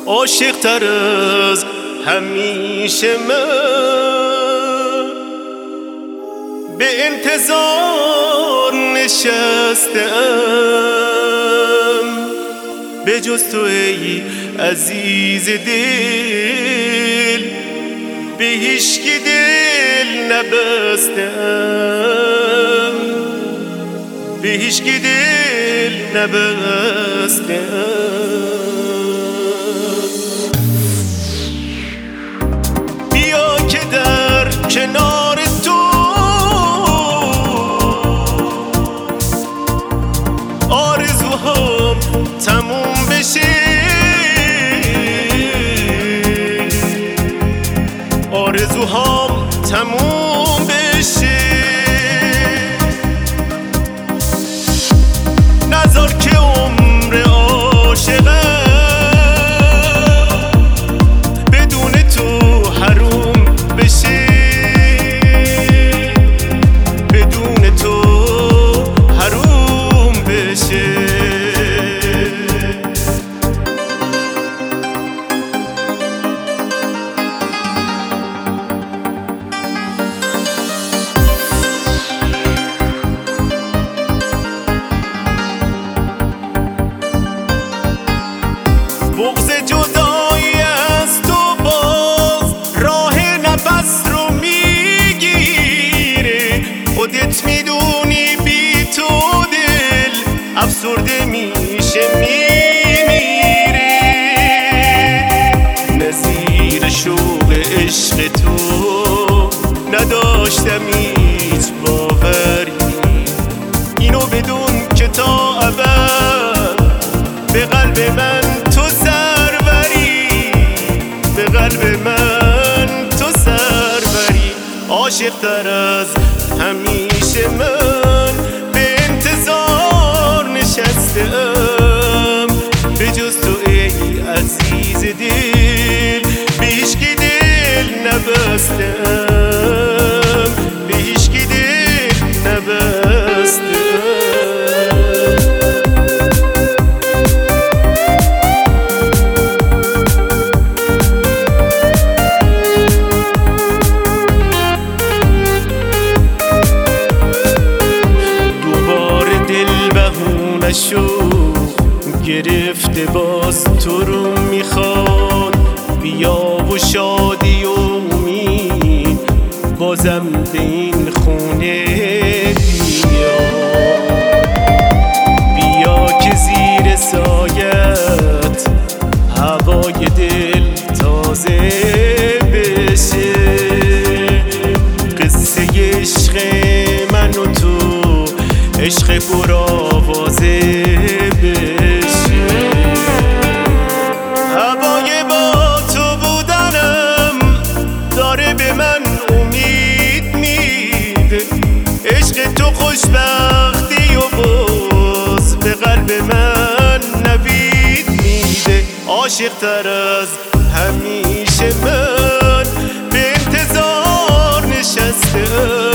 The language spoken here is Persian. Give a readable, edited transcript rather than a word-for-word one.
عاشق تر از همیشه من به انتظار نشستم، به جز تو ای عزیز دل به هیچکی دل نبستم، به هیچکی دل نبستم. بیا که در کنار تو آرزوهام تموم بشه، آرزوهام تموم بشه. نذار که عمر عاشقم بدون تو حروم بشه، بدون تو حروم بشه. بغض جدایی از تو باز راه نفس رو میگیره، خودت میدونی بی تو دل افسرده میشه میمیره. نظیر شوق عشق تو نداشتم هیچ باوری، اینو بدون که تا ابد به قلب من تو سروری، به قلب من تو سروری. عاشق تر از همیشه من به انتظار نشستم، به جز تو ای عزیز دل به هیچکی دل نبستم، به هیچکی دل نبستم. شو گرفته باز تو رو میخواد، بیا و شادی و امید بازم به این خونه بیا، بیا که زیر سایت هوای دل تازه بشه. قصه عشق من و تو عشق پرآوازه بشه. هوای با تو بودنم داره به من امید میده، عشق تو خوشبختی و باز به قلب من نوید میده. عاشق تر از همیشه من به انتظار نشستم،